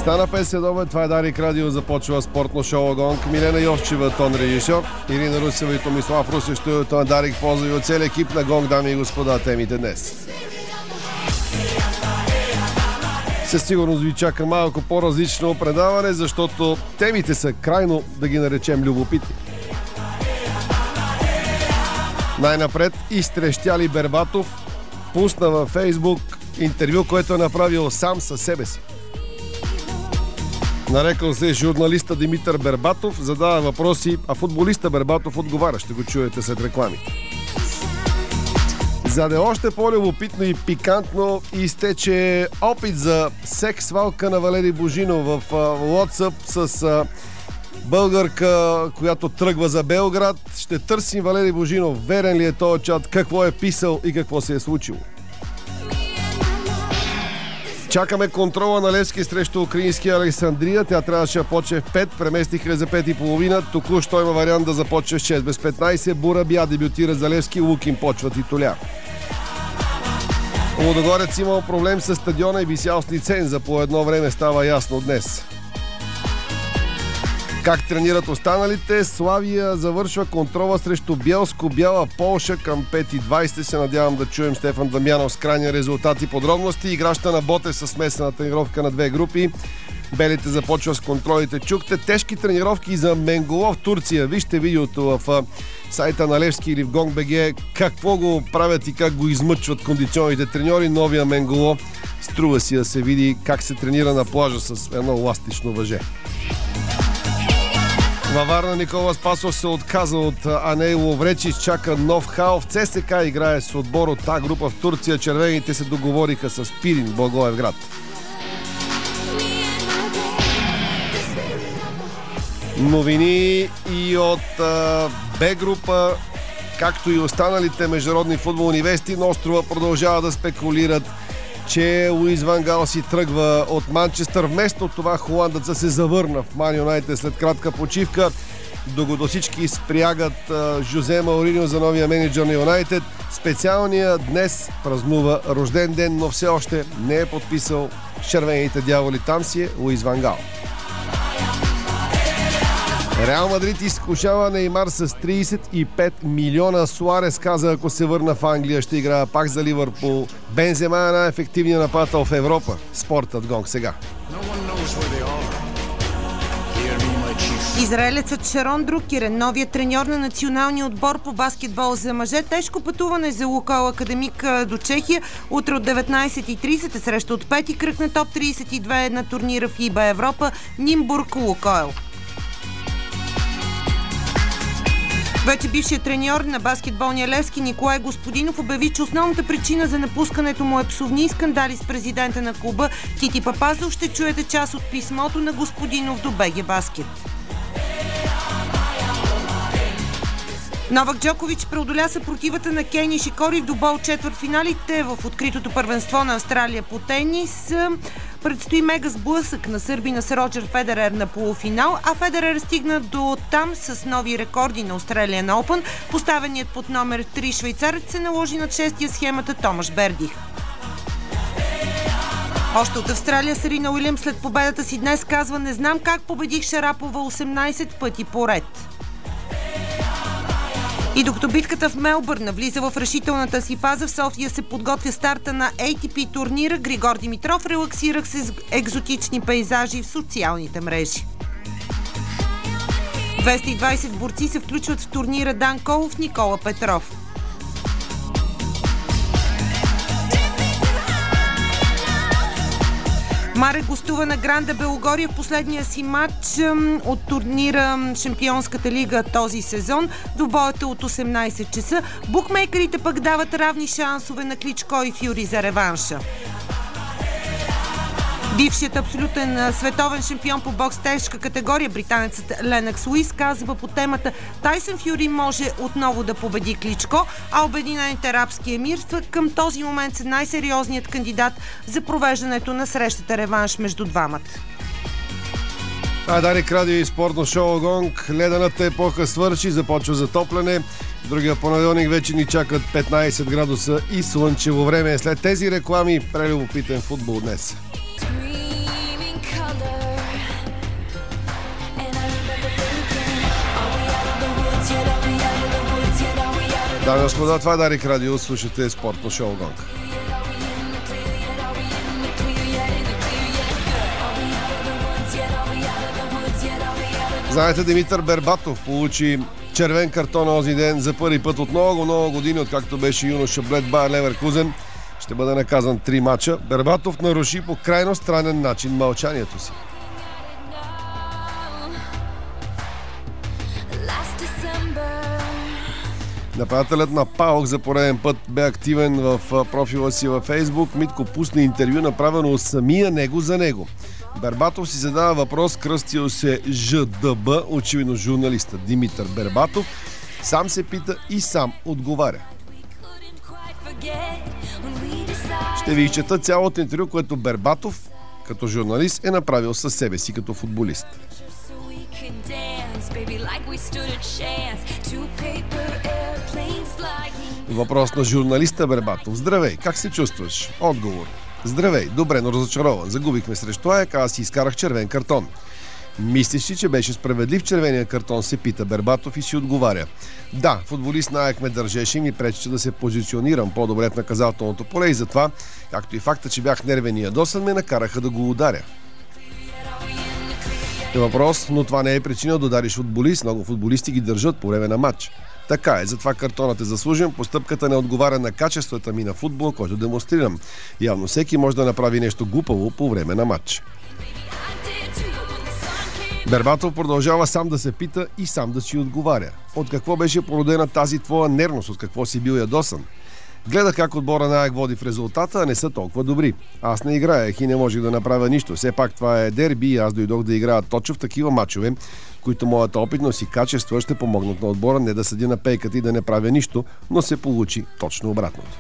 Стана 5 следобед, това е Дарик Радио, започва спортно шоу Гонг. Милена Йовчева, тон режисьор, Ирина Русева и Томислав Русев, студиото на Дарик, поздрави от целия екип на Гонг, дами и господа, темите днес. Със сигурност ви чака малко по-различно предаване, защото темите са крайно, да ги наречем, любопитни. Най-напред изтрещяли Бербатов пусна във Фейсбук интервю, което е направил сам със себе си. Нарекал се журналиста Димитър Бербатов, задава въпроси, а футболиста Бербатов отговаря. Ще го чуете след рекламите. За да е още по-любопитно и пикантно, изтече опит за секс-валка на Валери Божинов в WhatsApp с българка, която тръгва за Белград. Ще търсим Валери Божинов. Верен ли е този чат? Какво е писал и какво се е случило? Чакаме контрола на Левски срещу украинския Александрия. Тя трябваше да почне в 5, преместиха за 5:30. Току-що има вариант да започне в 6 без 15. Бурабия дебютира за Левски, Лукин почва титуляр. Лудогорец имал проблем с стадиона и висял с лиценза. По едно време става ясно днес. Как тренират останалите? Славия завършва контрола срещу Бялско, Бяла Полша към 5:20. Се надявам да чуем Стефан Дамянов с крайния резултат и подробности. Играща на Ботев с смесена тренировка на две групи. Белите започва с контролите. Чухте тежки тренировки за Менголо в Турция. Вижте видеото в сайта на Левски или в Гонг.бг какво го правят и как го измъчват кондиционните треньори. Новия Менголо струва си да се види как се тренира на плажа с едно еластично въже. Във Варна Никола Спасов се отказа от Аней Ловречич, чака нов хал. В ЦСК играе с отбор от тази група в Турция. Червените се договориха с Пирин, Благоевград. Новини и от Б група, както и останалите международни футболни вести. На острова продължава да спекулират, че Луис Ван Гал си тръгва от Манчестър. Вместо това холандеца се завърна в Ман Юнайтед след кратка почивка. Докато всички спрягат Жозе Мауриньо за новия менеджер на Юнайтед, специалният днес празнува рожден ден, но все още не е подписал с червените дяволи. Там си е Луис Ван Гал. Реал Мадрид изкушава Неймар с 35 милиона. Суарес каза, ако се върна в Англия, ще играе пак за Ливърпул. Бензема е най-ефективният нападател в Европа. Спортът Гонг сега. Израелецът Шарон Друкерен, новият треньор на националния отбор по баскетбол за мъже. Тежко пътуване за Лукойл Академик до Чехия. Утре от 19:30 е среща от пети кръг на топ 32 на турнира в ИБА Европа Нимбург Лукойл. Вече бившият треньор на баскетболния Левски Николай Господинов обяви, че основната причина за напускането му е псовни и скандали с президента на клуба Тити Папазов. Ще чуете част от писмото на Господинов до БГ Баскет. Новак Джокович преодоля съпротивата на Кей Нишикори в добол четвъртфиналите в откритото първенство на Австралия по тенис. Предстои мега сблъсък на сърбина с Роджер Федерер на полуфинал, а Федерер стигна до там с нови рекорди на Australian Open. Поставеният под номер 3 швейцарец се наложи над шестия схемата Томаш Бердих. Още от Австралия Серина Уилямс след победата си днес казва: "Не знам как победих Шарапова 18 пъти поред." И докато битката в Мелбърн навлиза в решителната си фаза, в София се подготвя старта на ATP турнира. Григор Димитров релаксирах се с екзотични пейзажи в социалните мрежи. 220 борци се включват в турнира Дан Колов, Никола Петров. Марек гостува на Гранда Белогория в последния си матч от турнира Шампионската лига този сезон. Двубоят е от 18 часа. Букмейкерите пък дават равни шансове на Кличко и Фюри за реванша. Бившият абсолютен световен шампион по бокс тежка категория, британецът Ленакс Луис, казва по темата: "Тайсън Фюри може отново да победи Кличко, а Обединените арабски емирства към този момент са най-сериозният кандидат за провеждането на срещата реванш между двамата." Дарик Радио и спортно шоу Гонг. Ледената епоха свърши, започва затопляне. Другия понеделник вече ни чакат 15 градуса и слънчево време. След тези реклами, прелюбопитен футбол днес. Screaming colors. Дами и господа, това е Дарик Радио, слушате спортно шоу Гонка. Знаете, Димитър Бербатов получи червен картон този ден за първи път от много години, откакто беше юноша Блед Байер Леверкузен. Ще бъде наказан 3 мача. Бербатов наруши по крайно странен начин мълчанието си. Нападателят на ПАОК за пореден път бе активен в профила си във Фейсбук. Митко пусна интервю, направено от самия него за него. Бербатов си задава въпрос, кръстил се ЖДБ, очевидно журналиста Димитър Бербатов. Сам се пита и сам отговаря. Ще ви изчета цялото интервю, което Бербатов като журналист е направил със себе си като футболист. Въпрос на журналиста Бербатов. Здравей, как се чувстваш? Отговор. Здравей, добре, но разочарован. Загубихме срещу АЕК, аз си изкарах червен картон. Мислиш ли, че беше справедлив червения картон, се пита Бербатов и си отговаря. Да, футболист на АЕК ме държеше и ми пречеше да се позиционирам по-добре в наказателното поле и затова, както и факта, че бях нервен и ядосан, ме накараха да го ударя. Въпрос, но това не е причина да удариш футболист. Много футболисти ги държат по време на матч. Така е, затова картонът е заслужен. Постъпката не отговаря на качествата ми на футбол, който демонстрирам. Явно всеки може да направи нещо глупаво по време на матч. Бербатов продължава сам да се пита и сам да си отговаря. От какво беше породена тази твоя нервност? От какво си бил ядосан? Гледах как отбора на АЕК води в резултата, а не са толкова добри. Аз не играех и не можех да направя нищо. Все пак това е дерби и аз дойдох да играя точно в такива мачове, които моята опитност и качество ще помогнат на отбора не да седи на пейката и да не правя нищо, но се получи точно обратното.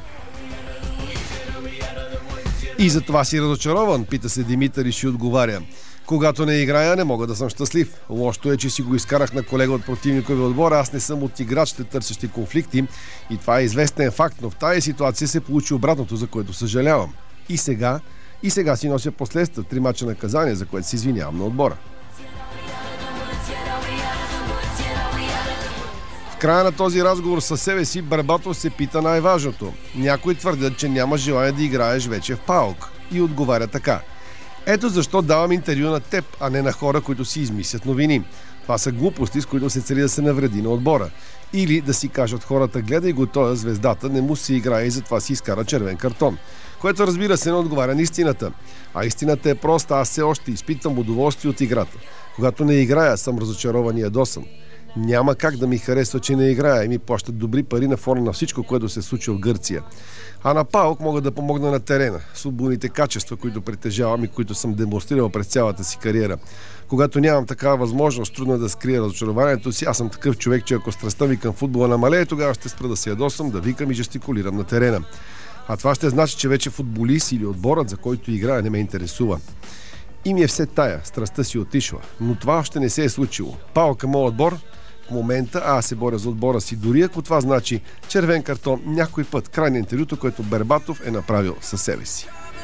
И за това си разочарован, пита се Димитър и си отговаря. Когато не играя, не мога да съм щастлив. Лошото е, че си го изкарах на колега от противниковия отбор. Аз не съм от играчите, търсещи конфликти. И това е известен факт, но в тази ситуация се получи обратното, за което съжалявам. И сега си нося последствия 3 мача наказание, за което се извинявам на отбора. В края на този разговор със себе си Бербатов се пита най-важното. Някои твърдят, че няма желание да играеш вече в ПАОК. И отговаря така. Ето защо давам интервю на теб, а не на хора, които си измислят новини. Това са глупости, с които се цели да се навреди на отбора. Или да си кажат хората, гледай го, той звездата, не му се играе и затова си изкара червен картон. Което разбира се не отговаря на истината. А истината е проста, аз все още изпитвам удоволствие от играта. Когато не играя, съм разочарован и ядосан. Няма как да ми харесва, че не играя и ми плащат добри пари на фона на всичко, което се случва в Гърция. А на ПАОК мога да помогна на терена, с футболните качества, които притежавам и които съм демонстрирал през цялата си кариера. Когато нямам такава възможност, трудно е да скрия разочарованието си. Аз съм такъв човек, че ако страстта ми към футбола намалее, тогава ще спра да се ядосам, да викам и жестикулирам на терена. А това ще значи, че вече футболист или отборът, за който играя, не ме интересува. И ми е все тая, страстта си отишла. Но това още не се е случило. ПАОК е моят отбор. В момента аз се боря за отбора си, дори ако това значи червен картон някой път. Край на интервюто, което Бербатов е направил със себе си.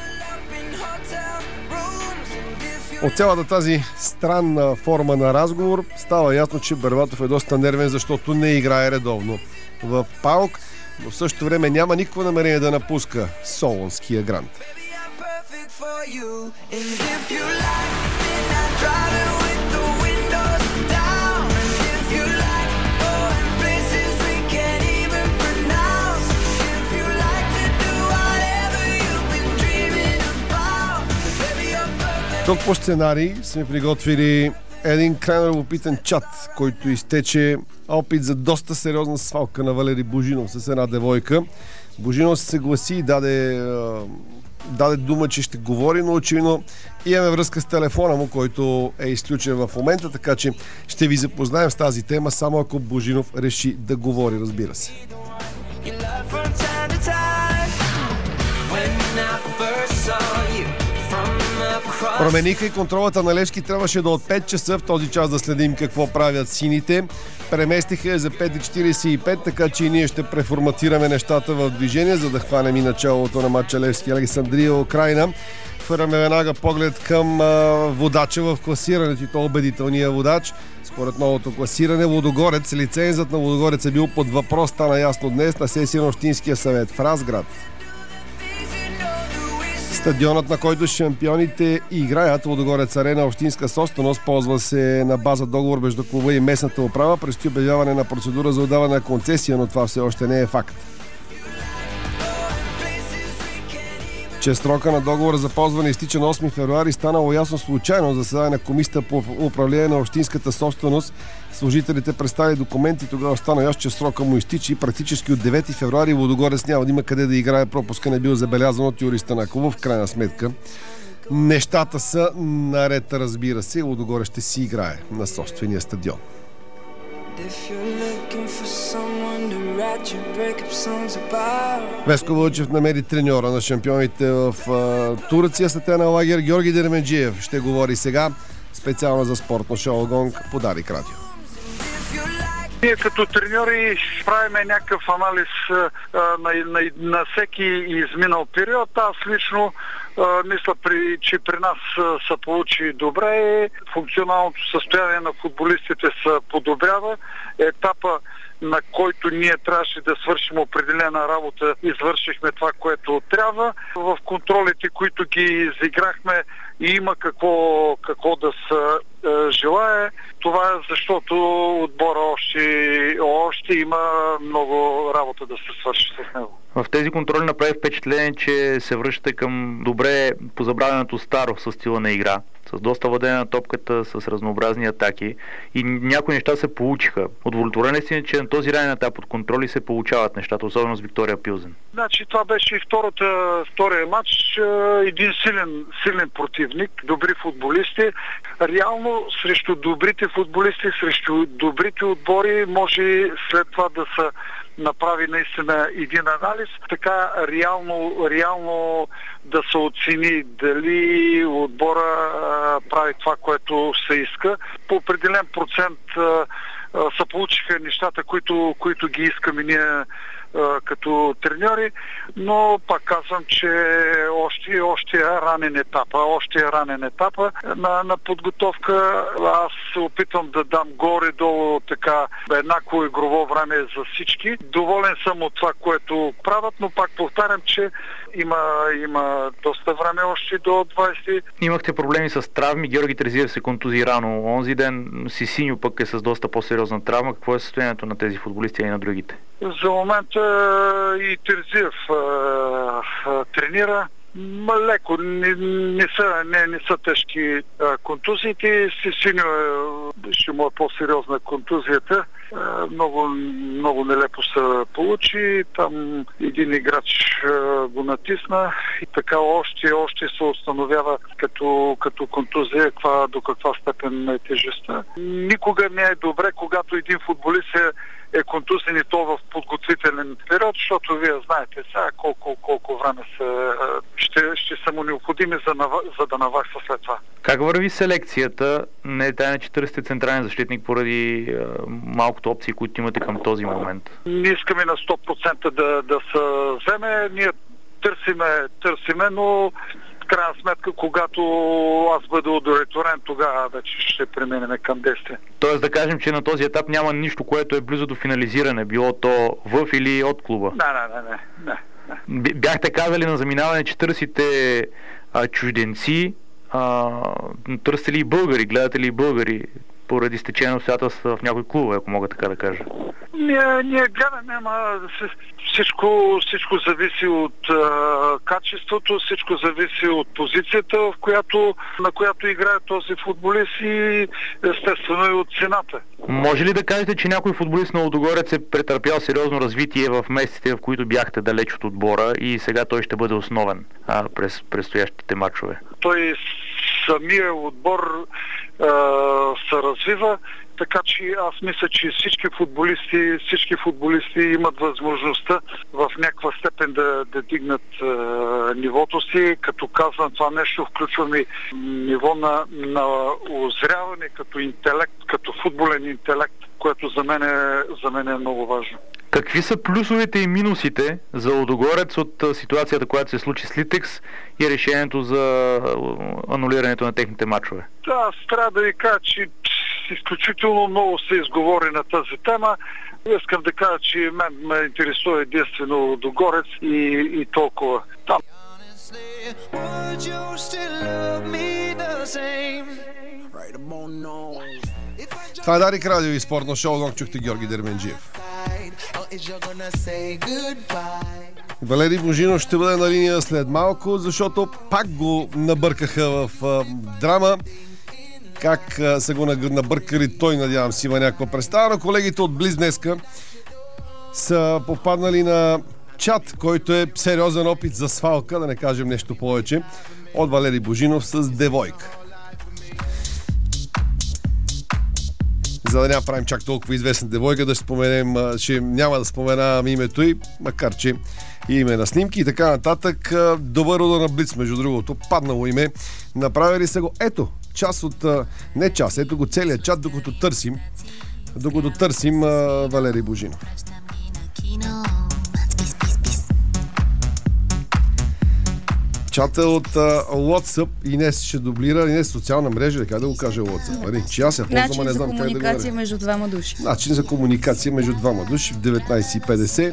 От цялата тази странна форма на разговор става ясно, че Бербатов е доста нервен, защото не играе редовно в ПАОК, но в същото време няма никакво намерение да напуска Солунския грант. Тук по сценарий сме приготвили един крайно любопитен чат, който изтече опит за доста сериозна свалка на Валери Божинов с една девойка. Божинов се съгласи и даде дума, че ще говори, но очевидно имаме връзка с телефона му, който е изключен в момента, така че ще ви запознаем с тази тема, само ако Божинов реши да говори, разбира се. Промениха и контролата на Левски. Трябваше да от 5 часа в този час да следим какво правят сините. Преместиха за 5:45, така че и ние ще преформатираме нещата в движение, за да хванем и началото на матча Левски Александрия Украйна. Хвърляме веднага поглед към водача в класирането и то убедителния водач. Според новото класиране, Лудогорец, лицензът на Лудогорец е бил под въпрос, стана ясно днес на сесия на Общинския съвет в Разград. Стадионът, на който шампионите играят, Лудогорец Арена, общинска собственост, ползва се на база договор между клуба и местната управа. Предстои обявяване на процедура за отдаване на концесия, но това все още не е факт. Че срока на договора за ползване изтича на 8 февруари, станало ясно случайно заседание на комисията по управление на общинската собственост. Служителите представили документи, тогава стана ясно, че срока му изтича и практически от 9 февруари Лудогорец няма да има къде да играе. Пропуска не бил забелязан от юриста на клуба. В крайна сметка нещата са наред, разбира се. Лудогорец ще си играе на собствения стадион. Веско Вълчев намери треньора на шампионите в Турция. Светена лагер Георги Дерменджиев ще говори сега. Специално за спортно шоу Гонг по Дарик Радио. Ние като треньори правиме някакъв анализ на всеки изминал период. Аз лично мисля, че при нас се получи добре. Функционалното състояние на футболистите се подобрява. Етапа, на който ние трябваше да свършим определена работа, извършихме това, което трябва. В контролите, които ги изиграхме, има какво да се желае. Това е защото отбора още има много работа да се свърши с него. В тези контроли направи впечатление, че се връщате към добре позабравеното старо със стила на игра, с доста владение на топката, с разнообразни атаки и някои неща се получиха. Удовлетворени си, че на този ранен етап от контроли се получават нещата, особено с Виктория Пилзен. Значи това беше и втория матч. Един силен противник, добри футболисти. Реално срещу добрите футболисти, срещу добрите отбори може след това да се направи наистина един анализ, така реално да се оцени дали отбора прави това, което се иска. По определен процент се получиха нещата, които ги искаме ние като треньори, но пак казвам, че още е ранен етапа на подготовка. Аз се опитвам да дам горе-долу така еднакво игрово време за всички. Доволен съм от това, което правят, но пак повтарям, че има доста време още до 20. Имахте проблеми с травми. Георги Терзиев се контузи рано онзи ден. Сисиньо пък е с доста по-сериозна травма. Какво е състоянието на тези футболисти и на другите? За момента и Терзиев тренира. Леко, не са тежки контузиите. Сисиньо ще му е по-сериозна контузията. Много нелепо се получи. Там един играч го натисна и така още се установява като контузия до каква степен е тежестта. Никога не е добре, когато един футболист е контузен и то в подготвителен период, защото вие знаете сега колко време ще са му необходими за да навакса след това. Как върви селекцията? Не е тайна, че търсите централен защитник поради малкото опции, които имате към този момент. Не искаме на 100% да се вземе. Ние търсиме, но в крайна сметка, когато аз бъда удовлетворен, тогава вече ще преминем към действие. Тоест да кажем, че на този етап няма нищо, което е близо до финализиране, било то в или от клуба? Не. Бяхте казали на заминаване, че търсите чужденци, търсите ли и българи, гледате ли и българи поради стечение на обстоятелства в някой клуб, ако мога така да кажа? Ние гледаме, ама всичко зависи от качеството, всичко зависи от позицията, на която играе този футболист и естествено и от цената. Може ли да кажете, че някой футболист на Лудогорец е претърпял сериозно развитие в месеците, в които бяхте далеч от отбора и сега той ще бъде основен през предстоящите матчове? Той самия отбор се развива, така че аз мисля, че всички футболисти имат възможността в някаква степен да дигнат нивото си. Като казвам това нещо, включваме ниво на озряване като интелект, като футболен интелект, което за мен е много важно. Какви са плюсовете и минусите за Лудогорец от ситуацията, която се случи с Литекс и решението за анулирането на техните мачове? Да, аз трябва да ви кажа, че изключително много се изговори на тази тема. Искам да кажа, че мен ме интересува единствено Лудогорец и толкова. Там. Това е Дарик Радио и спортно шоу. Чухте Георги Дерменджиев. Валери Божинов ще бъде на линия след малко, защото пак го набъркаха в драма. Как са го набъркали, той, надявам си, има някаква представа. Но колегите от Близ днеска са попаднали на чат, който е сериозен опит за свалка, да не кажем нещо повече, от Валери Божинов с девойка. За да няма правим чак толкова известна девойка, да споменем, че няма да споменавам името й, макар че име на снимки и така нататък. Добър удар на Блиц, между другото, паднало име. Направили са го, ето, част от, не част, ето го целият чат, докато търсим Валери Божинов. Чата от WhatsApp, Инес ще дублира, Инес социална мрежа, как да го кажа WhatsApp? Че аз я ползвам, не знам как да го комуникация между двама души. Начин за комуникация между двама души в 19:50.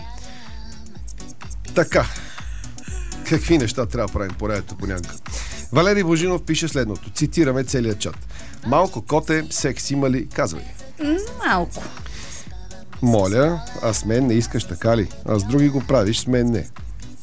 Така. Какви неща трябва да правим поредето понякога? Валери Божинов пише следното. Цитираме целият чат. Малко коте, секс има ли? Казвай. Малко. Моля, а с мен не искаш, така ли? А с други го правиш, с мен не.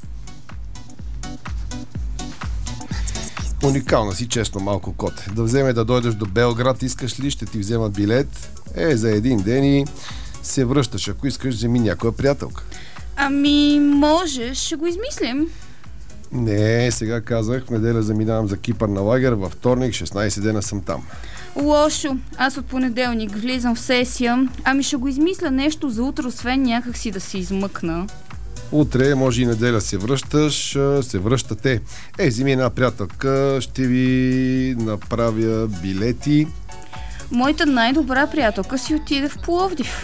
Уникална си, честно, малко коте. Да вземе да дойдеш до Белград, искаш ли? Ще ти вземат билет. За един ден и се връщаш. Ако искаш, вземи някоя приятелка. Ами, може, ще го измислим. Не, сега казах, в неделя заминавам за Кипър на лагер, във вторник, 16 дена съм там. Лошо. Аз от понеделник влизам в сесия. Ами ще го измисля нещо за утре, освен някак си да се измъкна. Утре, може и неделя се връщате. Вземи една приятелка, ще ви направя билети. Моята най-добра приятелка си отиде в Пловдив.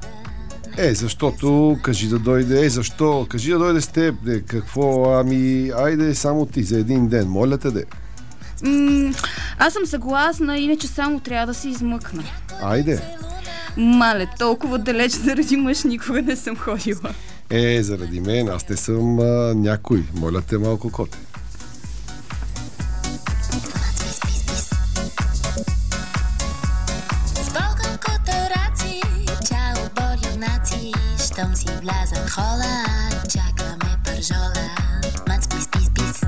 Защото кажи да дойде. Защо? Кажи да дойде с теб. Какво? Ами, айде само ти за един ден. Моля те, Аз съм съгласна, иначе само трябва да се измъкна. Айде. Мале, толкова далеч заради мъж никога не съм ходила. Заради мен, аз не съм някой. Моля те, малко коте. Щом си влязат хола, чакаме пържола. Мац, пис.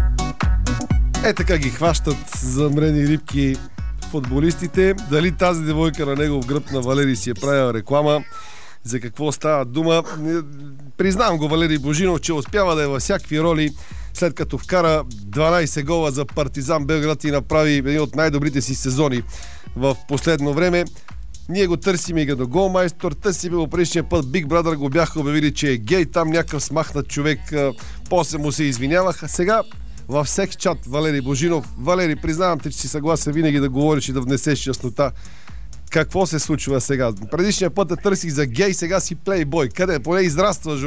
Така ги хващат замрени рибки футболистите. Дали тази девойка на негов гръб на Валери си е правила реклама? За какво става дума? Признавам го Валери Божинов, че успява да е във всякакви роли, след като вкара 12 гола за Партизан Белград и направи един от най-добрите си сезони в последно време. Ние го търсим и като голмайстор, търсим го предишния път. Big Brother го бяха обявили, че е гей, там някакъв смахнат човек, после му се извиняваха. Сега във всеки чат Валери Божинов. Валери, признавам те, че си съгласен винаги да говориш и да внесеш яснота. Какво се случва сега? Предишния път търсих за гей, сега си плейбой. Къде? Поне израстваш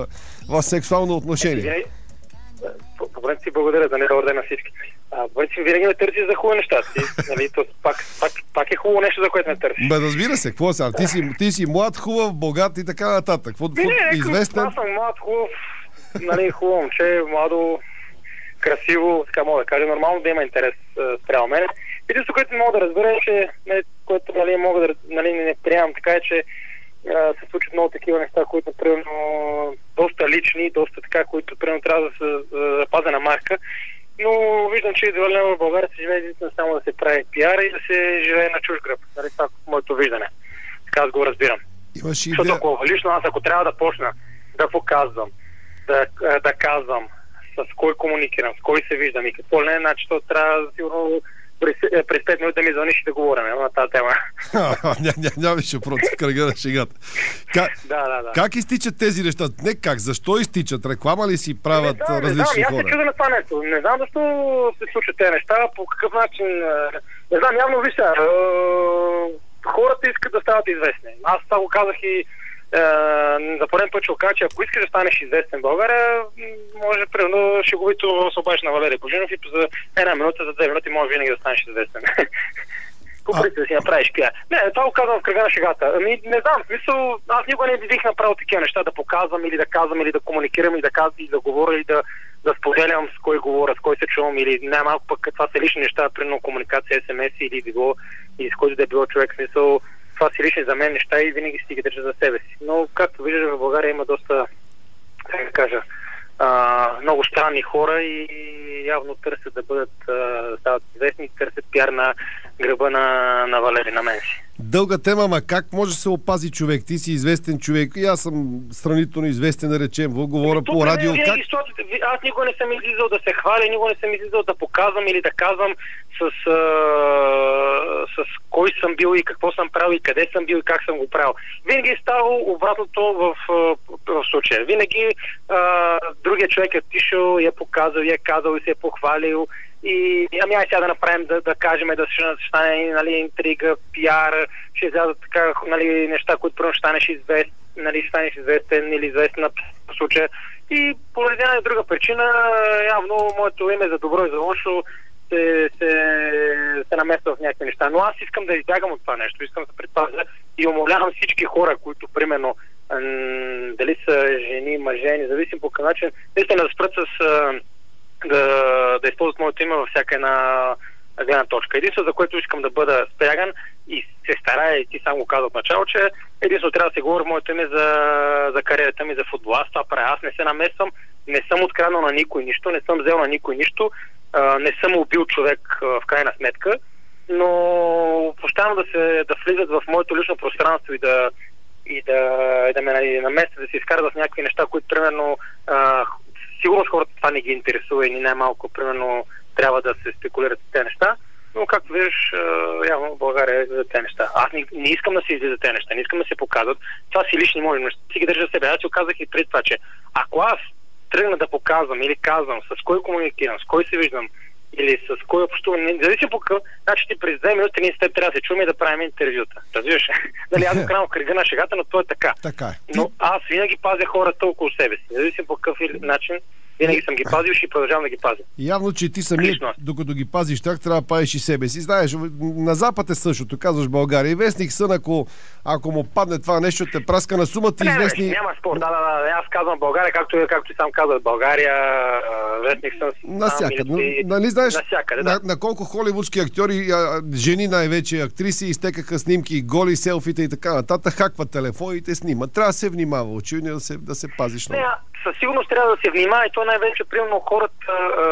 в сексуално отношение. По принцип, благодаря за недобър ден на всички. По принцип, винаги ме търсиш за хубаво неща. Нали, то пак е хубаво нещо, за което ме търсиш. Разбира се, какво сега? Ти си млад, хубав, богат и така нататък. Известен? Аз съм млад, хубав, нали, хубаво момче, младо, красиво, така мога да кажа. Нормално да има интерес спрямо мене. Единството, което не мога да разбера е, че което не приемам така е, че се случват много такива неща, които примерно доста лични, доста така, които примерно трябва да са запазена марка. Но виждам, че идеално в България се живее единствено само да се прави пиар и да се живее на чуж гръб. Нали, това е моето виждане. Така аз го разбирам. Защото ако лично аз, ако трябва да почна да показвам, да казвам с кой комуникирам, с кой се виждам и какво не, значи то трябва сигурно през 5 минути да ми звъниш и да говорим на тази тема. Нямаше против кръга на шегата. Да. Как изтичат тези неща? Не как, защо изтичат? Реклама ли си правят различни хора? Аз се чудя на това нещо. Не знам защо се случват тези неща, по какъв начин. Не знам, явно виж, хората искат да стават известни. Аз това го казах и за пореден път ще окажа, че ако искаш да станеш известен в България, може примерно шеговито се обадиш на Валери Божинов и за една минута, за 2 минути може винаги да станеш известен. Да си направиш пия. Не, това го казвам в кръга на шегата. Не знам, смисъл, аз никога не бих направил такива неща, да показвам или да казвам, или да комуникирам, или да говоря, или да споделям с кой говоря, с кой се чувам, или най-малко пък това са лични неща, примерно комуникация, СМС или било, или с който да е било човек, смисъл, това са лични за мен неща и винаги си ги държа за себе си. Но, както виждаш, в България има доста, как да кажа, много странни хора и явно търсят да стават известни, търсят пиар на гръба на Валери, на мен си. Дълга тема, ама как може да се опази човек? Ти си известен човек и аз съм сравнително известен, да речем, говоря по радио. Аз никога не съм излизал да се хваля, никога не съм излизал да показвам или да казвам с кой съм бил и какво съм правил и къде съм бил и как съм го правил. Винаги е ставало обратното в случая. Винаги другия човек е отишъл, е показал, е казал и се е похвалил. И ай сега да направим, да кажем, да ще стане, нали, интрига, пиар, ще излязат така, нали, неща, които първо ще станеш известен или известен в случая. И поради една и друга причина, явно моето име за добро и за лошо се намества в някакви неща. Но аз искам да избягам от това нещо, искам да предпазя и умолявам всички хора, които примерно дали са жени, мъже, независимо по какъв начин, наистина да спрат да използват моето име във всяка една гледна точка. Единствено, за което искам да бъда спряган и се старая, и ти сам го каза от начало, че единствено трябва да се говори моето име за кариерата ми, за футбола. Аз това правя. Аз не се намесвам, не съм откраднал на никой нищо, не съм взел на никой нищо, не съм убил човек в крайна сметка, но постоянно да влизат в моето лично пространство и да ме наместят, да се изкарат в някакви неща, които примерно сигурно с хората това не ги интересува и ни най-малко, примерно, трябва да се спекулират тези неща, но както виждаш, явно в България за тези неща. Аз не искам да се излиза тези неща, не искам да се показват. Това си лични мои неща, си ги държа за себе. Аз си оказах и преди това, че ако аз тръгна да показвам или казвам с кой комуникирам, с кой се виждам или с кой общувам, независимо по какъв, значи ти през 2 минути ние с теб трябва да се чуваме и да правим интервюта. Разбираш? Дали аз го крам в кръга на шегата, но то е така. Но аз винаги пазя хората около себе си. Независимо по какъв начин, винаги съм ги пазил и ще продължавам да ги пазя. Явно, че ти самият, докато ги пазиш так, трябва да пазиш и себе си. Знаеш, на Запад е същото, казваш България. И вестник Сън, ако му падне това нещо, те праска на сумата известни... Няма спор, аз казвам България, както и сам казват България, вестник Сън... Насякъде. Нали знаеш, на колко холивудски актьори, жени най-вече, актриси, изтекаха снимки, голи, селфите и така нататък, хакват телефоните, снимат. Трябва да се внимава, очевидно да се пазиш много. Със сигурност трябва да се внимава и то най-вече, примерно, хората,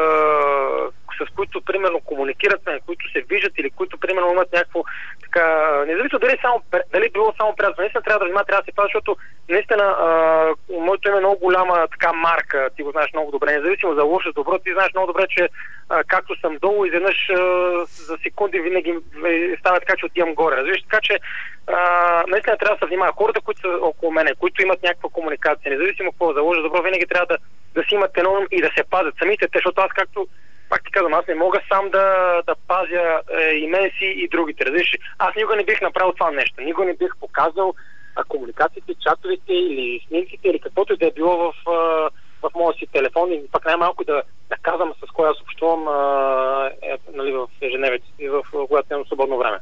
с които, примерно, комуникират, които се виждат или които, примерно, имат някакво така... Независимо дали било само приятел. Наистина трябва да внимава, трябва да се пази, защото наистина моето име е много голяма така марка, ти го знаеш много добре. Независимо за лошо, добро, ти знаеш много добре, че както съм долу, изведнъж за секунди винаги става така, че отивам горе. Разбираш, така че наистина трябва да се внимава. Хората, които са около мене, които имат някаква комуникация, независимо какво за лошо, добро, винаги трябва да си имат едно и да се пазят самите те, защото аз, както пак ти казвам, аз не мога сам да пазя и мен си и другите. Разбираш, аз никога не бих направил това нещо. Никога не бих показал комуникациите, чатовете или снимките или каквото и да е било в моя си телефон и пак най-малко да казвам с кой аз общувам нали, в ежедневието си, когато имам свободно време.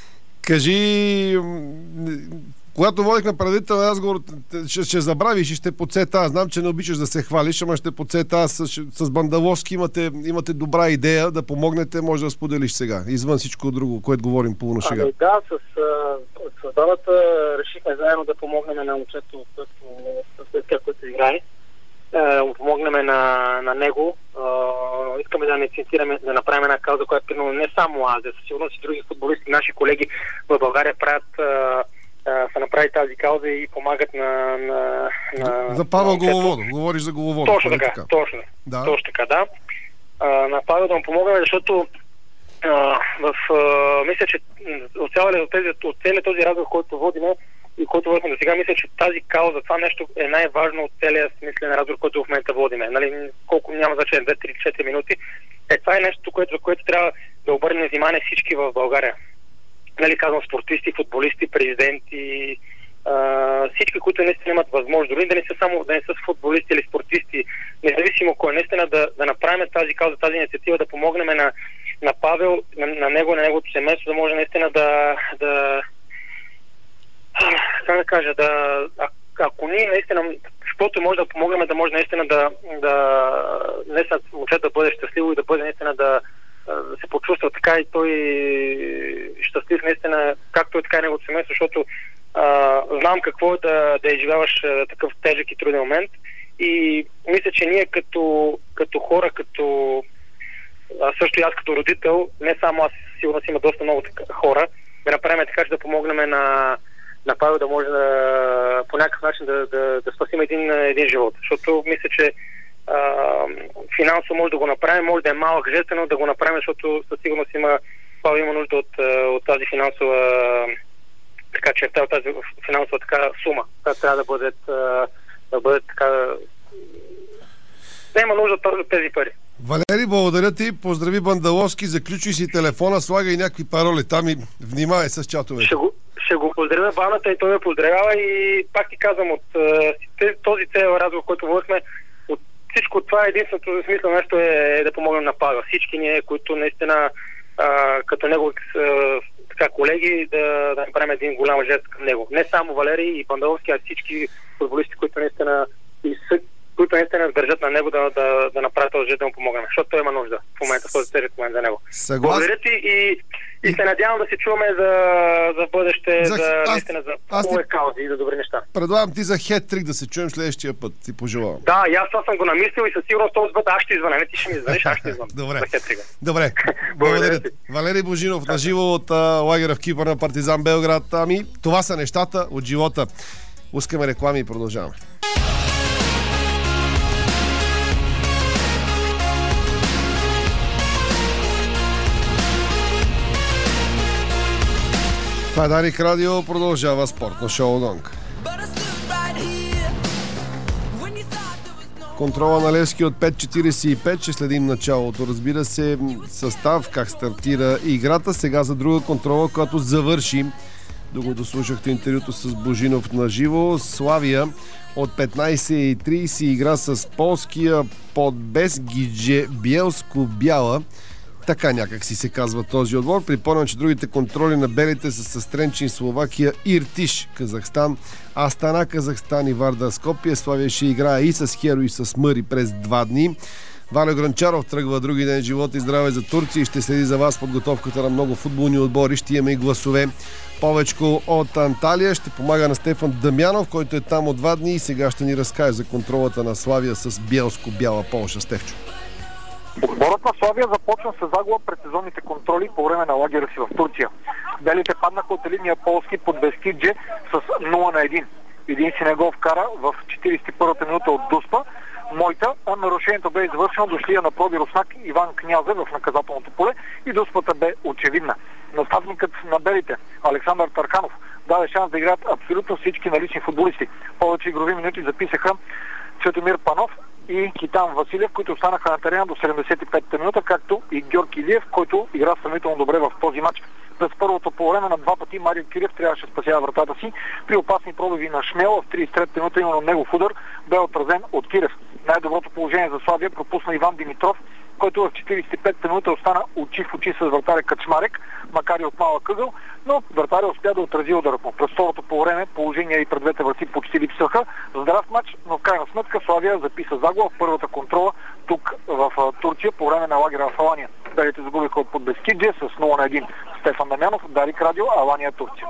Кажи, когато водихме предварителен разговор, ще забравиш и ще подсета. Аз знам, че не обичаш да се хвалиш, ама ще подсета. Аз с Бандаловски имате добра идея да помогнете, може да споделиш сега, извън всичко друго, което говорим по шега. Да, с двамата решихме заедно да помогнем на момчето, което играе. Помогнем на него. Искаме да не цитираме, да направим една кауза, която примерно не само аз, със сигурност и други футболисти, наши колеги в България правят са направи тази кауза и помагат на за Павел Головодов. Говориш за Головодов. Точно така. Точно така, да. На Павел да му помогнем, защото мисля, че от целият този разговор, който водиме и който водим до сега, мисля, че тази кауза, това нещо е най-важно от целия смислен разговор, който в момента водиме. Нали, колко няма значение, 2-3-4 минути. Това е нещо, за което трябва да обърнем внимание всички в България. Нали, казвам спортисти, футболисти, президенти всички, които наистина имат възможност, дори да не са футболисти или спортисти, независимо кой, наистина да направим тази кауза, тази инициатива, да помогнем на Павел, на неговото семейство, да може наистина ако ние наистина, защото може да помогнем, да може наистина да да бъде щастливо и да бъде наистина да се почувства така и той щастлив наистина, както е така и неговото семейство, защото знам какво е да изживяваш такъв тежък и труден момент и мисля, че ние като хора, също и аз като родител, не само аз, сигурно си има доста много хора, да направим така, че да помогнем на Павел да може по някакъв начин да спасим един живот. Защото мисля, че финансово може да го направим, може да е малък жестено да го направим, защото със сигурност Павел има нужда от тази финансова така черта, от тази финансова така сума, която трябва да бъде така. Да има нужда от тези пари. Валери, благодаря ти. Поздрави Бандаловски, заключи си телефона, слагай някакви пароли там и внимавай с чатове. Ще го поздравя баната и той ме поздравява и пак ти казвам, от този цел разговор, който водихме, от всичко това единственото смисъл нещо е да помогнем на Павел. Всички ние, които наистина като негови колеги, да направим един голям жест към него. Не само Валери и Бандаловски, а всички футболисти, които наистина държат на него да направят този жест, да му помогнем. Защото той има нужда в момента, в този тежък момент за него. Благодаря ти и се надявам да се чуваме за бъдеще, наистина за хубави каузи и за добри неща. Предлагам ти за хет-трик да се чуем следващия път. Ти пожелавам. Да, и аз това съм го намислил и със сигурност този път аз ще извъна. Не ти ще ми извъниш, аз ще извън. Добре. Благодаря ти. Валери Божинов на живо от лагера в Кипър на Партизан Белград. Това са нещата от живота. Пускаме реклами и продължаваме. Това е Дарик Радио, продължава спортно шоу Донг. Контрола на Левски от 5:45, ще следим началото. Разбира се, състав, как стартира играта. Сега за друга контрола, която завърши, докато слушахте интервюто с Божинов на живо. Славия от 15:30 игра с полския Подбесгидже Биелско-Бяла. Така някак си се казва този отбор. Припомням, че другите контроли на белите са с Тренчин, Словакия, Иртиш, Казахстан, Астана, Казахстан и Вардар, Скопие. Славия ще играе и с Херо, и с Мъри през 2 дни. Валио Гранчаров тръгва други ден. Живот и здраве за Турция и ще следи за вас подготовката на много футболни отбори. Ще имаме и гласове. Повечко от Анталия ще помага на Стефан Дамянов, който е там от 2 дни и сега ще ни разкаже за контролата на Славия с Биелско-Бяла Полша. Стефчо. Отборът на Славия започна с загуба пред сезонните контроли по време на лагера си в Турция. Белите паднаха от елитния полски Подбескидже с 0-1. Единствения гол вкара в 41-та минута от Дуспа Мойта, а нарушението бе извършено дошлия на проби руснак Иван Князев в наказателното поле и Дуспата бе очевидна. Наставникът на белите Александър Тарканов даде шанс да играят абсолютно всички налични футболисти. Повече игрови минути записаха Цветомир Панов и Китан Василев, които останаха на терена до 75-та минута, както и Георги Илиев, който игра сравнително добре в този матч. През първото полувреме на 2 пъти Марио Кирев трябваше да спасява вратата си. При опасни пробиви на Шмел в 33-та минута, именно негов удар, бе отразен от Кирев. Най-доброто положение за Славия пропусна Иван Димитров, който в 45-та минута остана очи в очи с вратаря Качмарек, макар и от малък ъгъл, но вратаря успя да отрази ударът му. През второто полувреме положение и пред двете врати почти липсваха. Здрав матч, но в крайна сметка Славия записа загуба в първата контрола тук в Турция по време на лагера в Алания. Белите загубиха от Подбескидже с 0-1. Стефан Дамянов, Дарик Радио, Алания, Турция.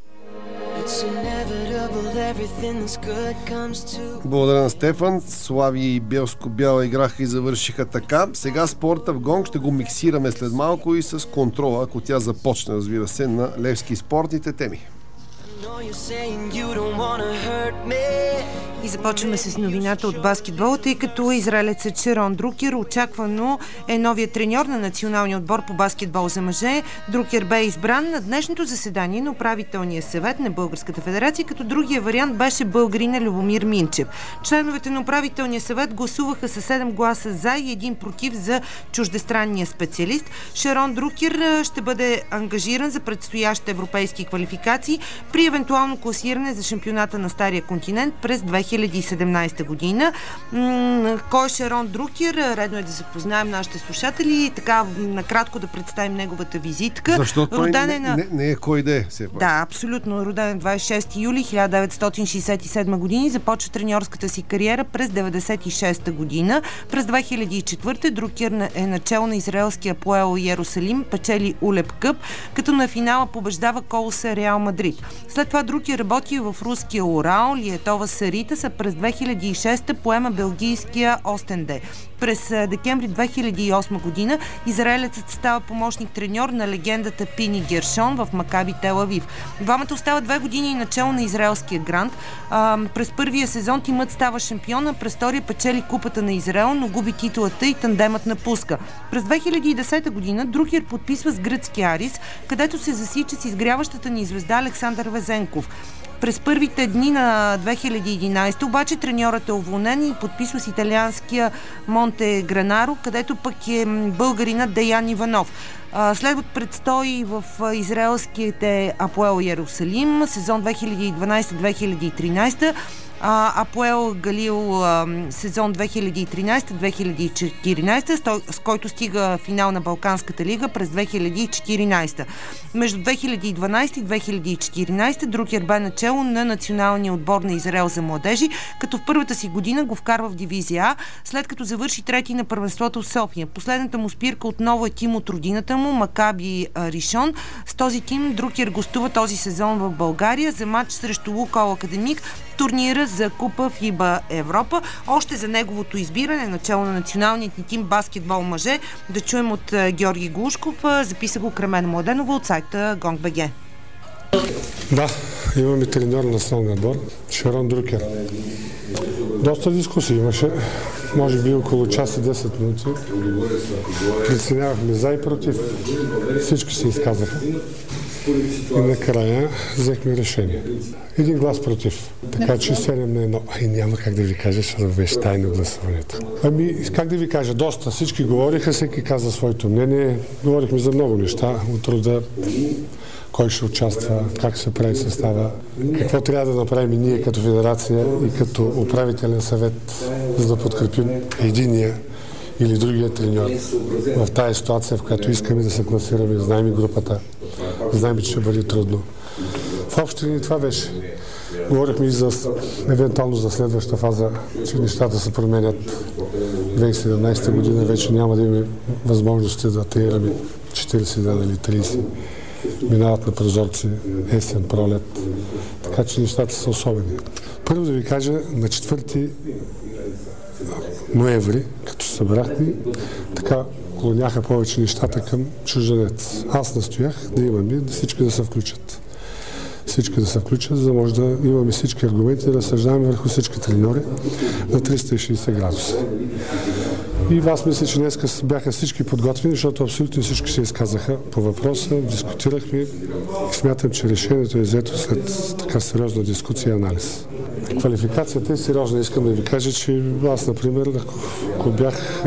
Благодаря на Стефан. Славия и Биелско-Бяла играха и завършиха така. Сега спорта в Гонг ще го миксираме след малко и с контрола, ако тя започне, разбира се, на Левски спортните теми. И започваме с новината от баскетбола, тъй като израелецът Шерон Друкер очаквано е новият треньор на националния отбор по баскетбол за мъже. Друкер бе избран на днешното заседание на управителния съвет на Българската федерация, като другия вариант беше българина Любомир Минчев. Членовете на управителния съвет гласуваха с 7 гласа за и 1 против за чуждестранния специалист. Шерон Друкер ще бъде ангажиран за предстоящите европейски квалификации при евентуално класиране за шампионата на Стария континент през 2017 година. Кой е Шерон Друкер? Редно е да запознаем нашите слушатели и така накратко да представим неговата визитка. Защото той не е кой да е. Да, абсолютно. Роден 26 юли 1967 година и започва треньорската си кариера през 1996 година. През 2004 Друкер е начало на израелския Апоел Йерусалим, печели Улеп Къп, като на финала побеждава Колоса Реал Мадрид. След това Друкер работи в руския Урал, Лиетова Сарита, през 2006 поема белгийския Остенде. През декември 2008 година израелецът става помощник треньор на легендата Пини Гершон в Макаби Тел Авив. Двамата остават 2 години начало на израелския грант. През първия сезон тимът става шампион, а през втория печели Купата на Израел, но губи титулата и тандемът напуска. През 2010 година Друкер подписва с гръцки Арис, където се засича с изгряващата ни звезда Александър Везенков. През първите дни на 2011 обаче треньорът е уволнен и подписва с италианския Монте Гранаро, където пък е българинът Деян Иванов. Следват предстои в израелските Апоел Йерусалим, сезон 2012-2013, Апоел Галил сезон 2013-2014, с който стига финал на Балканската лига през 2014. Между 2012 и 2014 Друкер бе начело на националния отбор на Израел за младежи, като в първата си година го вкарва в дивизия А, след като завърши трети на първенството в София. Последната му спирка отново е тим от родината му, Макаби Ришон. С този тим Друкер гостува този сезон в България за матч срещу Лукол Академик, турнира за Купа ФИБА Европа. Още за неговото избиране, начало на националният ни тим баскетбол мъже, да чуем от Георги Глушков. Записа го Кремена Младенова от сайта Gong.bg. Да, имаме треньор на националния отбор, Шерон Друкер. Доста дискусии имаше, може би около час и 10 минути. Преценявахме за и против. Всички се изказаха. И накрая взехме решение. 1 глас против. Така че 7-1. Ай, няма как да ви кажа, защото беше тайно гласуването. Как да ви кажа, доста. Всички говориха, всеки каза своето мнение. Говорихме за много неща от рода. Кой ще участва, как се прави състава, какво трябва да направим ние като федерация и като управителен съвет, за да подкрепим единия или другия треньор в тази ситуация, в която искаме да се класираме, знаем и групата, знаем, че ще бъде трудно. В общи линии това беше. Говорихме и евентуално за следваща фаза, че нещата се променят. 2017 година вече няма да имаме възможности да тренираме 40 дена или 30. Минават на прозорци, есен, пролет. Така че нещата са особени. Първо да ви кажа, на 4 ноември, като се събрахме, така клоняха повече нещата към чужденец. Аз настоях да имаме, всички да се включат. Всички да се включат, за да може да имаме всички аргументи да разсъждаваме върху всички треньори на 360 градуса. И аз мисля, че днес бяха всички подготвени, защото абсолютно всички се изказаха по въпроса, дискутирахме и смятам, че решението е взето след така сериозна дискусия и анализ. Квалификацията е сериозна. Искам да ви кажа, че аз, например, ако бях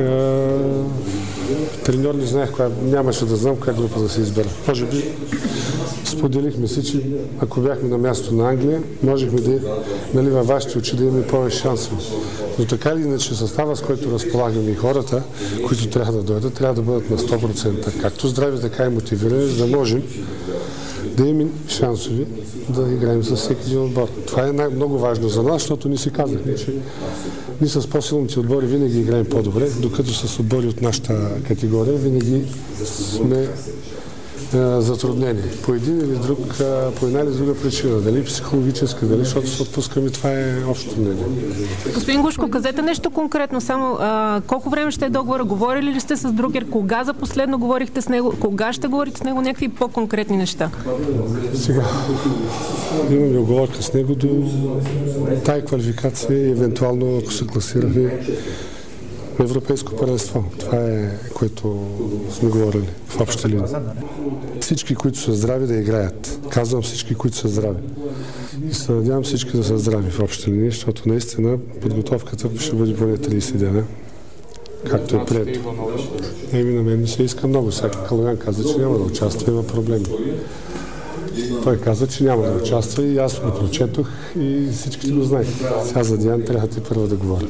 треньор, не знаех нямаше да знам коя група да се избера. Може би споделихме си, че ако бяхме на място на Англия, можехме да, във вашите очи да имаме повече шансове. Но така или иначе състава, с който разполагаме и хората, които трябва да дойдат, трябва да бъдат на 100%. Както здрави, така и мотивирани, за да можем да имаме шансови да играем с всеки един отбор. Това е много важно за нас, защото ние си казахме, че ние с по-силните отбори винаги играем по-добре, докато с отбори от нашата категория винаги сме затруднени. По един или друг, по една или друга причина. Дали психологическа, дали защото се отпускаме, това е общо мнение. Господин Глушко, казете нещо конкретно. Само колко време ще е договора? Говорили ли сте с Другер? Кога за последно говорихте с него? Кога ще говорите с него? Някакви по-конкретни неща? Сега имаме оговорка с него до тая квалификация и евентуално, ако се класираме европейско първенство. Това е, което сме говорили в обща линия. Всички, които са здрави, да играят. Казвам всички, които са здрави. И се надявам всички да са здрави в обща линия, защото наистина подготовката ще бъде поне 30 дена, както е прието. На мен не се иска много. Всяка Калоян каза, че няма да участва, има проблеми. Той каза, че няма да участва и аз го прочетох и всички го знаят. Сега за Диан трябва да първо да говоря.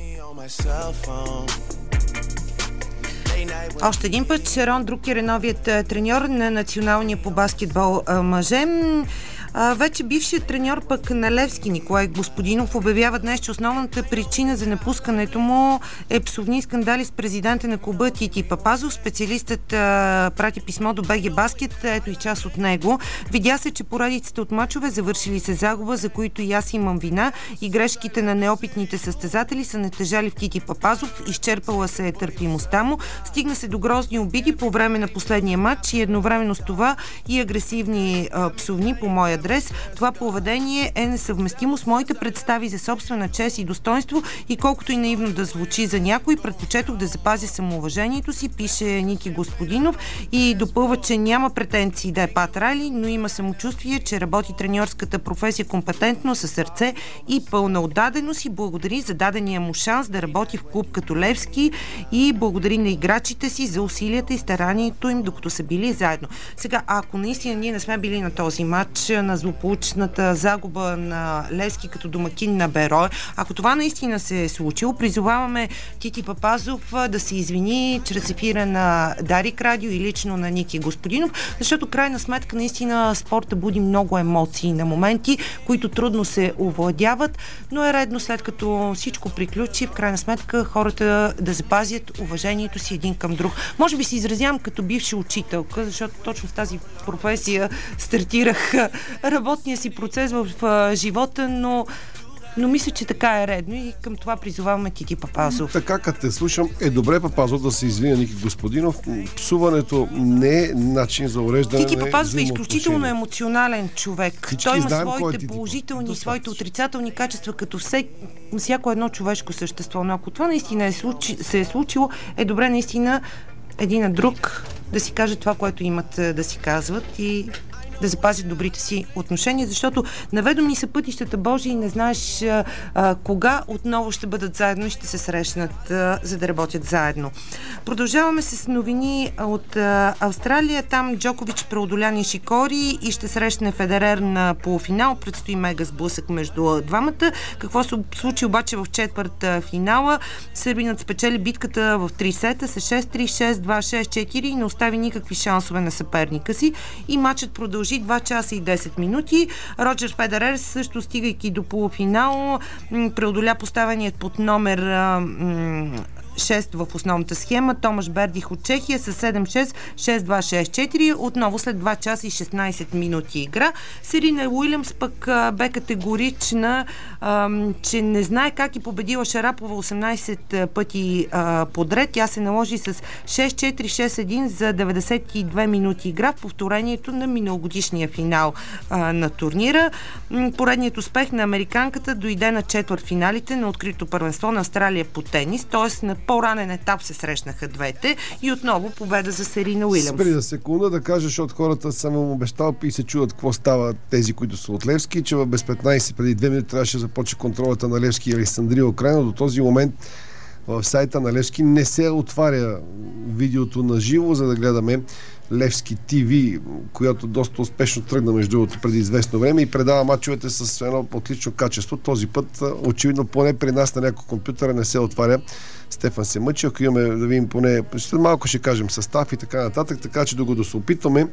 Още един път Шарон Другер е новият треньор на националния по баскетбол мъже. Вече бившият треньор пък на Левски Николай Господинов обявява днес, че основната причина за напускането му е псовни скандали с президента на клуба Тити Папазов. Специалистът прати писмо до БГ Баскет, ето и част от него. Видя се, че поредиците от мачове завършили се загуба, за които и аз имам вина, и грешките на неопитните състезатели са натежали в Тити Папазов, изчерпала се търпимостта му. Стигна се до грозни обиди по време на последния матч и едновременно с това и агресивни псовни по мой адрес. Това поведение е несъвместимо с моите представи за собствена чест и достоинство и колкото и наивно да звучи за някой, предпочетох да запазя самоуважението си, пише Ники Господинов и допълва, че няма претенции да е Пат Райли, но има самочувствие, че работи треньорската професия компетентно, със сърце и пълна отдаденост и благодари за дадения му шанс да работи в клуб като Левски и благодари на играчите си за усилията и старанието им, докато са били заедно. Сега, ако наистина ние не сме били на този матч, на злополучната загуба на Левски като домакин на Берой, ако това наистина се е случило, призоваваме Тити Папазов да се извини чрез ефира на Дарик Радио и лично на Ники Господинов, защото крайна сметка наистина спорта буди много емоции на моменти, които трудно се овладяват, но е редно след като всичко приключи, в крайна сметка хората да запазят уважението си един към друг. Може би се изразявам като бивша учителка, защото точно в тази професия стартирах работния си процес в живота, но мисля, че така е редно и към това призоваваме Тити Папазов. Така, като те слушам, е добре Папазов да се извиня Ники Господинов. Псуването не е начин за уреждане. Тити Папазов е изключително емоционален човек. Той има своите положителни и своите отрицателни качества, като всяко едно човешко същество. Но ако това наистина се е случило, е добре наистина един на друг да си каже това, което имат да си казват и да запазят добрите си отношения, защото наведоми са пътищата Божии и не знаеш кога отново ще бъдат заедно и ще се срещнат, за да работят заедно. Продължаваме с новини от Австралия. Там Джокович преодоля Нишикори и ще срещне Федерер на полуфинал. Предстои мега сблъсък между двамата. Какво се случи обаче в четвърт финала? Сърбинът спечели битката в 3 сета с 6-3, 6-2, 6-4 и не остави никакви шансове на съперника си и матчът продължи 2 часа и 10 минути. Роджер Федерер също, стигайки до полуфинал, преодоля поставеният под номер 6 в основната схема Томаш Бердих от Чехия с 7-6, 6-2, 6-4, отново след 2 часа и 16 минути игра. Серина Уилямс пък бе категорична, че не знае как и победила Шарапова 18 пъти подред. Тя се наложи с 6-4, 6-1 за 92 минути игра в повторението на миналогодишния финал на турнира. Поредният успех на американката дойде на четвъртфиналите на открито първенство на Австралия по тенис, т.е. на по-ранен етап се срещнаха двете и отново победа за Серина Уилямс. Спри за секунда да кажа, защото хората са му обещал и се чудат какво става тези, които са от Левски, че без 15 преди 2 минути трябваше да започне контролата на Левски и Александрия Украина. До този момент в сайта на Левски не се отваря видеото на живо, за да гледаме Левски ТВ, която доста успешно тръгна между другото преди известно време и предава мачовете с едно отлично качество. Този път, очевидно, поне при нас на някой компютъра не се отваря. Стефан се мъчи, ако имаме да видим поне, малко ще кажем състав и така нататък, така че да се опитваме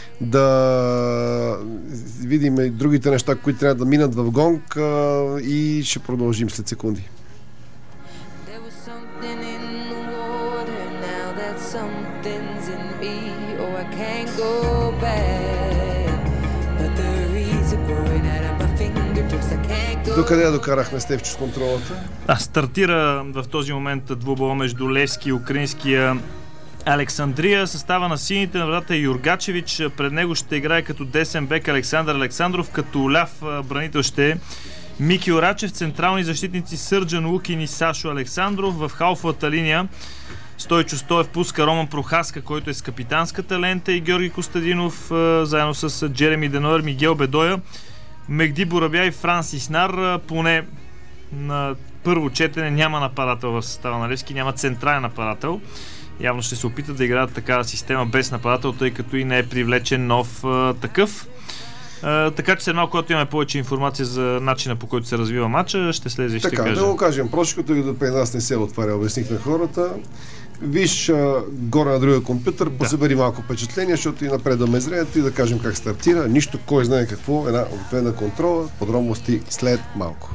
да видим и другите неща, които трябва да минат в гонг и ще продължим след секунди. something's in me, oh I can't go back, but the reeds are growing out of my fingertips, I can't go. Докъде я докарахме, Стефчо, с контролата? Стартира в този момент двубоя между Левски и украинския Александрия. Състава на сините на вратата е Юргачевич. Пред него ще играе като десен бек Александър Александров, като ляв бранител ще е Мики Орачев. Централни защитници Сърджан Лукин и Сашо Александров. В халфовата линия Стойчо Стоев пуска Роман Прохаска, който е с капитанската лента, и Георги Костадинов, заедно с Джереми Денойер, Мигел Бедоя, Мегди Борабя и Франсис Нар. Поне на първо четене няма нападател в състава на Левски, няма централен нападател. Явно ще се опитат да играят такава система без нападател, тъй като и не е привлечен нов такъв. Така че след малко, когато имаме повече информация за начина, по който се развива матча, ще слезе и ще кажем. Така, да го кажем прошкото и да при нас не се отваря, обясних на хората. Виж горе на другия компютър, посъбери малко впечатление, защото и напредваме зрението и да кажем как стартира. Нищо, кой знае какво, една обикновена контрола, подробности след малко.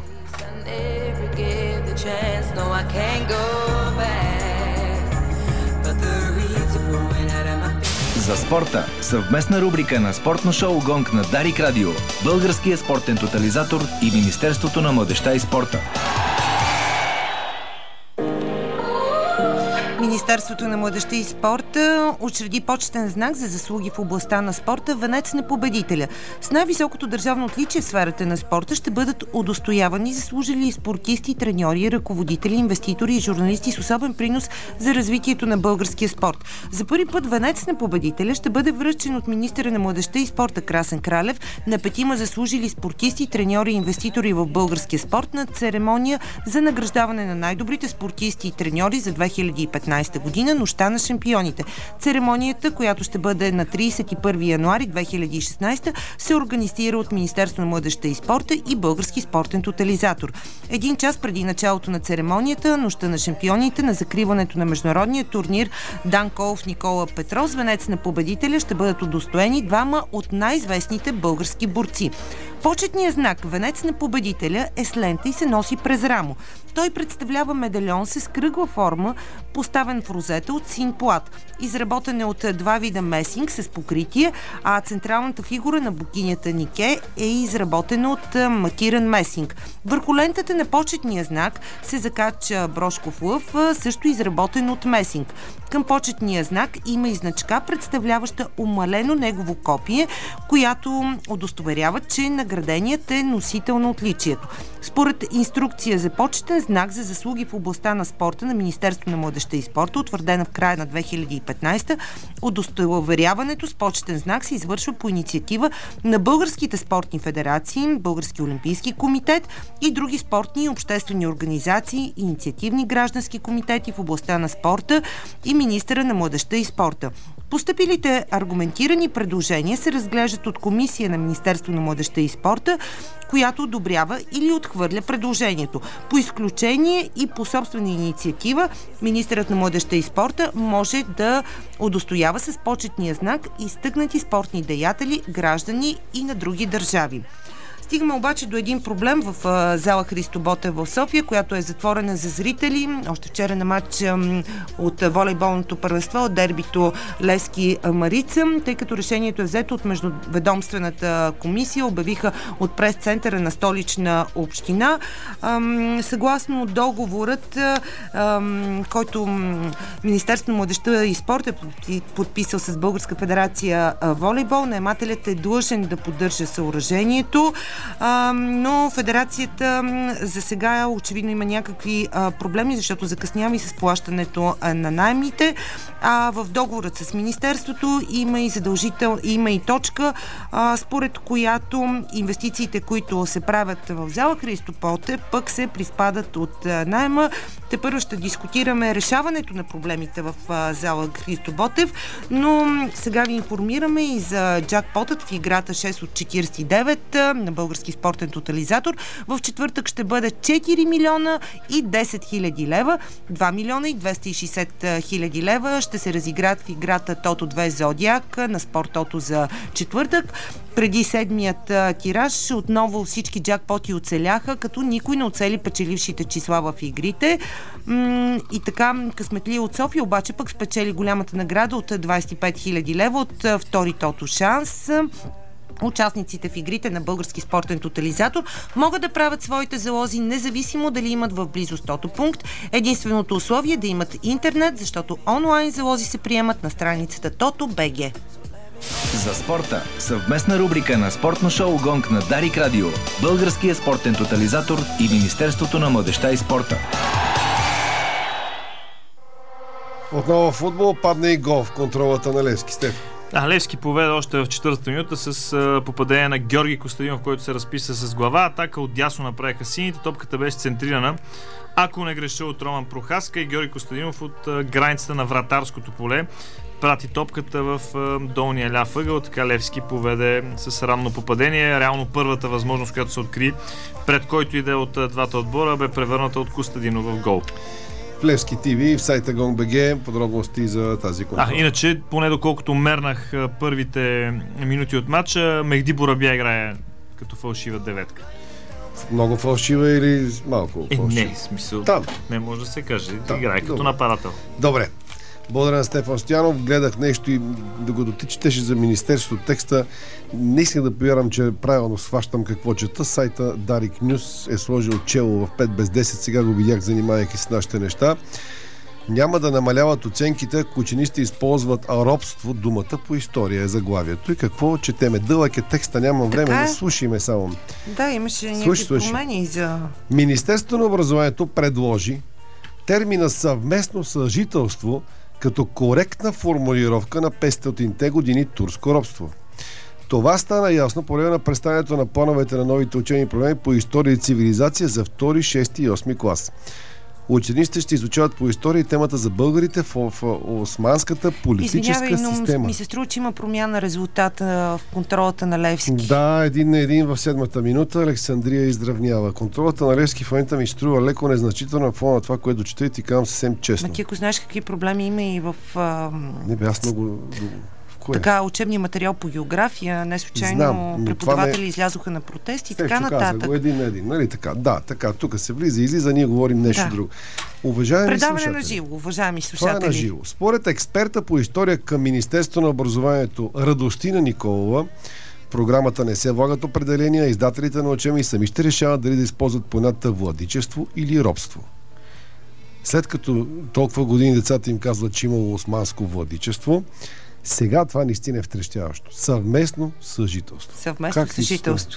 За спорта. Съвместна рубрика на спортно шоу Гонг на Дарик Радио, Българския спортен тотализатор и Министерството на младежта и спорта. Министерството на младежта и спорта учреди почетен знак за заслуги в областта на спорта "Венец на победителя". С най-високото държавно отличие в сферата на спорта ще бъдат удостоявани заслужили спортисти, треньори, ръководители, инвеститори и журналисти с особен принос за развитието на българския спорт. За първи път "Венец на победителя" ще бъде връчен от министъра на младежта и спорта Красен Кралев на 5 заслужили спортисти, треньори и инвеститори в българския спорт на церемония за награждаване на най-добрите спортисти и треньори за 2015 година, Нощта на шампионите. Церемонията, която ще бъде на 31 януари 2016, се организира от Министерство на младежта и спорта и Български спортен тотализатор. Един час преди началото на церемонията, Нощта на шампионите, на закриването на международния турнир Дан Колов Никола Петров с "Венец на победителя" ще бъдат удостоени двама от най-известните български борци. Почетният знак "Венец на победителя" е с лента и се носи през рамо. Той представлява медальон с кръгла форма, поставен в розета от син плат. Изработен е от два вида месинг с покритие, а централната фигура на богинята Нике е изработена от матиран месинг. Върху лентата на почетния знак се закача брошков лъв, също изработен от месинг. Към почетния знак има и значка, представляваща умалено негово копие, която удостоверява, че награденият е носител на отличието. Според инструкция за почетен знак за заслуги в областта на спорта на Министерството на младежта и спорта, утвърдена в края на 2015, удостоверяването с почетен знак се извършва по инициатива на българските спортни федерации, Български олимпийски комитет и други спортни и обществени организации, инициативни граждански комитети в областта на спорта и министъра на младежта и спорта. Постъпилите аргументирани предложения се разглеждат от комисия на Министерство на младежта и спорта, която одобрява или отхвърля предложението. По изключение и по собствена инициатива, министърът на младежта и спорта може да удостоява с почетния знак изтъкнати спортни деятели, граждани и на други държави. Стигаме обаче до един проблем в зала Христо Ботев в София, която е затворена за зрители. Още вчера на матч от волейболното първенство, от дербито Левски-Марица, тъй като решението е взето от междуведомствената комисия, обявиха от прес-центъра на Столична община. Съгласно договорът, който Министерството на младежта и спорта е подписал с Българска федерация волейбол, наемателят е длъжен да поддържа съоръжението, но федерацията за сега очевидно има някакви проблеми, защото закъснява и с плащането на наемите. В договорът с Министерството има и точка, според която инвестициите, които се правят в зала Христо Ботев, пък се приспадат от наема. Тепърво ще дискутираме решаването на проблемите в зала Христо Ботев, но сега ви информираме и за джакпотът в играта 6 от 49 на Български спортен тотализатор. В четвъртък ще бъде 4 милиона и 10 хиляди лева. 2 милиона и 260 хиляди лева ще ще се разиграят в играта Тото 2 Зодиак на Спорт Тото за четвъртък. Преди седмият тираж отново всички джакпоти оцеляха, като никой не оцели печелившите числа в игрите. И така, късметлия от София обаче пък спечели голямата награда от 25 000 лева от втори Тото шанс. Участниците в игрите на Български спортен тотализатор могат да правят своите залози независимо дали имат в близост Тото пункт. Единственото условие е да имат интернет, защото онлайн залози се приемат на страницата Тото.bg. За спорта. Съвместна рубрика на спортно шоу Гонг на Дарик Радио, Българския спортен тотализатор и Министерството на младежта и спорта. Отново в футбол падна и гол в контролата на Левски. Стеф. Левски поведе още в 4-та минута с попадение на Георги Костадинов, който се разписа с глава. Атака от дясно направиха сините. Топката беше центрирана, ако не греша, от Роман Прохаска, и Георги Костадинов от границата на вратарското поле прати топката в долния ляв ъгъл. Така Левски поведе с ранно попадение. Реално първата възможност, която се откри, пред който иде от двата отбора, бе превърната от Костадинов в гол. Левски ТВ, в сайта Gong.bg, подробности за тази контрола. Иначе, поне доколкото мернах първите минути от матча, Мехди Борабия играе като фалшива деветка. Много фалшива или малко фалшива? Не, в смисъл. Там. Не може да се каже. Играе като нападател. Добре. Благодаря на Стефан Стоянов. Гледах нещо и да го дотичетеше за Министерството текста. Не исках да повярвам, че правилно схващам какво чета. Сайта Дарик Нюс е сложил чело в 5 без 10. Сега го видях, занимавайки с нашите неща. Няма да намаляват оценките, ако учениците използват робство, думата по история е заглавието. И какво четеме? Дълъг е текста, нямам време да слушаме само. Да, имаше някакви промени за... Министерството на образованието предложи термина съвместно съжителство като коректна формулировка на 500-те години турско робство. Това стана ясно по време на представянето на плановете на новите учебни програми по история и цивилизация за 2, 6 и 8 клас. Учениците ще изучават по история темата за българите в османската политическа система. Ми се струва, че има промяна на резултата в контролата на Левски. Да, 1-1 в 7-та минута. Александрия изравнява. Контролата на Левски в момента ми струва леко незначително на фона на това, което чета, и ти казвам съвсем честно. Ти ако знаеш какви проблеми има и в... Не бе, аз много... Така, учебния материал по география, не случайно преподаватели излязоха на протести и така нататък. Казах, един на един, нали така? Да, така, тук се влиза и излиза, ние говорим нещо друго. Предаване на живо, уважаеми слушатели. Това е на живо. Според експерта по история към Министерството на образованието Радостина Николова, програмата не се влагат определения, издателите на учебни сами ще решават дали да използват понятията владичество или робство. След като толкова години децата им казват, че имало османско владичество, сега това наистина е втрещяващо. Съвместно съжителство. Съвместно съжителство.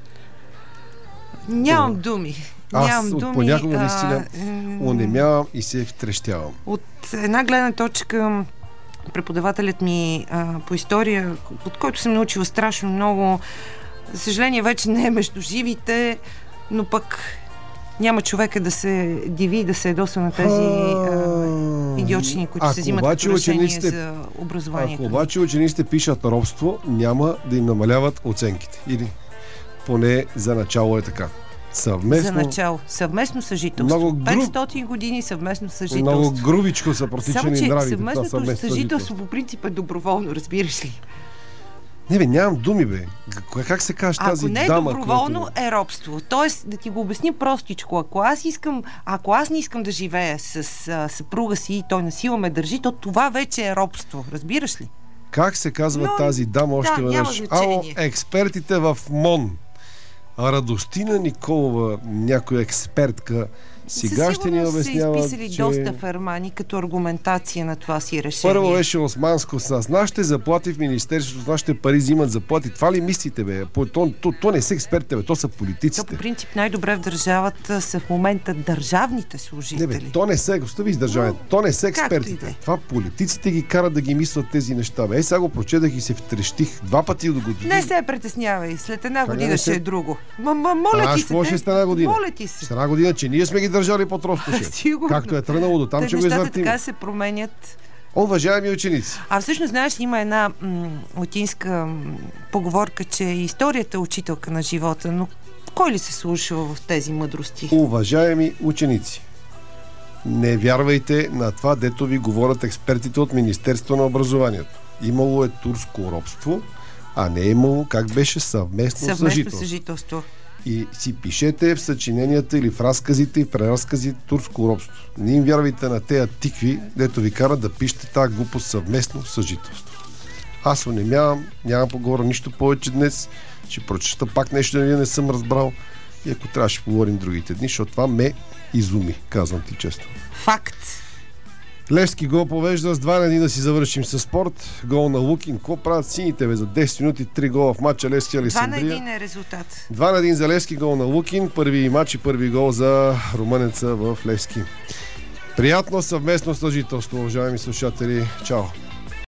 Нямам думи. Аз понякога наистина онемявам и се втрещявам. От една гледна точка, преподавателят ми по история, от който съм научила страшно много, за съжаление вече не е между живите, но пък няма човека да се диви и да се ядосва на тези идиотчини, които се взимат като решение за образованието. Ако обаче учениците пишат робство, няма да им намаляват оценките. Или поне за начало е така. За начало. Съвместно съжителство. 500 години съвместно съжителство. Много грубичко са протичани нравите. Съвместното съжителство по принцип е доброволно, разбираш ли? Не бе, нямам думи, бе. Как се каже тази дама? Ако не е доброволно, е робство. Тоест, да ти го обясни простичко. Ако аз не искам да живея с съпруга си и той насила ме държи, то това вече е робство. Разбираш ли? Как се казва тази дама още веднъж? Експертите в МОН. Радостина Николова, някоя експертка, сега ще ни обяснява, са изписали доста фермани като аргументация на това си решение. Първо беше османско с нашите заплати в Министерството, с нашите пари взимат заплати. Това ли мислите, бе? То не са експертите, бе, то са политиците. То по принцип най-добре в държавата са в момента държавните служители. Не, бе, то не са, остави с държавите, то не са експертите. Това политиците ги карат да ги мислят тези неща, бе. Сега го прочетах и се втрещих 2 пъти до година. Не се притеснявай, след една година ще е друго. Моля ти се. Какво ще стане година? Моля ти се. С една година, че ние сме ги държали под ростуше. Както е тръгнало до там, че го извъртим. Така се променят. Уважаеми ученици. Всъщност, знаеш, има една латинска поговорка, че историята е учителка на живота, но кой ли се слуша в тези мъдрости? Уважаеми ученици, Не вярвайте на това, дето ви говорят експертите от Министерството на образованието. Имало е турско робство, а не е имало, как беше, съвместно съжителство. И си пишете в съчиненията или в разказите и в преразкази турско робство. Не им вярвайте на тея тикви, дето ви карат да пишете тази глупост съвместно съжителство. Аз онемявам, нямам поговоря нищо повече днес, ще прочета пак нещо, да не съм разбрал и ако трябва ще поговорим другите дни, защото това ме изуми, казвам ти често. Факт. Левски гол повежда с 2-1 да си завършим със спорт. Гол на Лукин. Какво правят сините за 10 минути? 3 гола в матча Левски Александрия. 2-1 е резултат. 2-1 за Левски, гол на Лукин. Първи матч и първи гол за румънеца в Левски. Приятно съвместно съжителство, уважаеми слушатели. Чао!